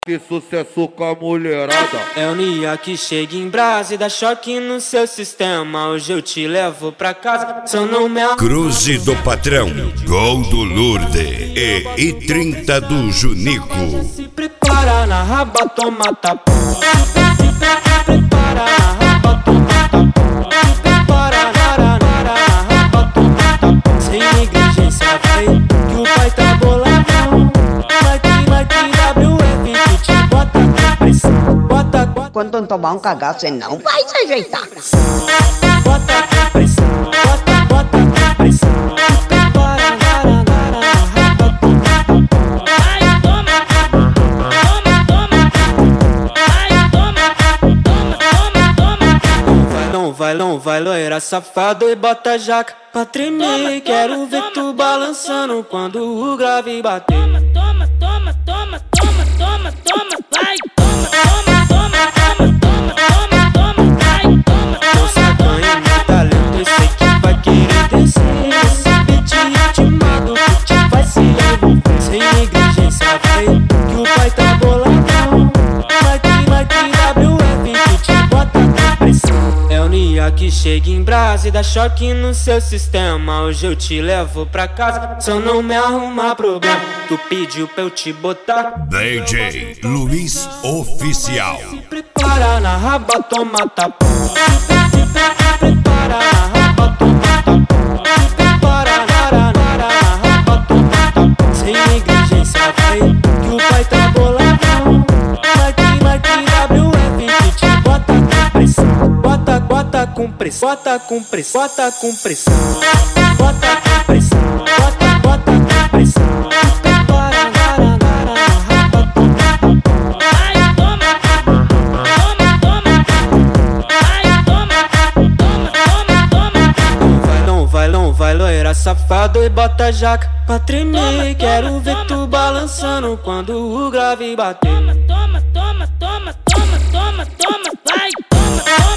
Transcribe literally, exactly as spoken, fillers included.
Que sucesso com a mulherada. É o Nia que chega em brasa e dá choque no seu sistema. Hoje eu te levo pra casa, só não me arruma. Cruze do Patrão, Gol do Lourdes e I trinta do Junico. Se prepara na raba, toma tapão. Se prepara na raba, toma tapão. Se prepara na raba, toma tapão. Sem negligência, vai, que o pai tá boladão. Vai que, vai que W F que te bota com pressão. Bota, bota. Quando tomar um cagaço, você não vai se ajeitar. Bota com pressão, bota, bota com pressão. Se prepara na raba, toma tapão. Ai, toma, toma, toma. Ai, toma, toma, toma, toma. Não vai, não vai, loira safado e bota jaca pra tremer. Toma, Quero toma, ver toma, tu toma, balançando quando o grave bater. Toma, toma, toma, toma, toma, toma, toma, vai, toma, toma, toma, toma, toma, toma, toma, vai, toma, Tô toma, sacanho meu talento, eu sei que vai querer descer. Esse beat ritmado que te vai se envolver. Sem negligência, vai, que o pai tá boladão. Vai que, vai que W F que te bota com pressão. É o Nia que chega em brasa e dá choque no seu sistema. Hoje eu te levo pra casa, só não me arruma problema. Tu pediu pra eu te botar. D J Luiz Oficial. Se prepara na raba, toma tapão. Se prepara na raba, toma tapão. Se prepara na raba, toma tapão. Sem negligência, vai, que o pai tá boladão. Vai que, vai que W F que te bota com pressão. Bota, bota com pressão, bota com pressão, bota com pressão. Bota com pressão, bota, bota com pressão. Se prepara na raba, toma tapão. ai, toma, toma, toma. Ai, toma, toma, toma, toma. Não vai, não vai, não vai, loira safado e bota jaca pra tremer. Toma, Quero toma, ver toma, tu toma, balançando quando o grave bater. Toma, toma, toma, toma, toma, toma, toma, vai, toma, toma.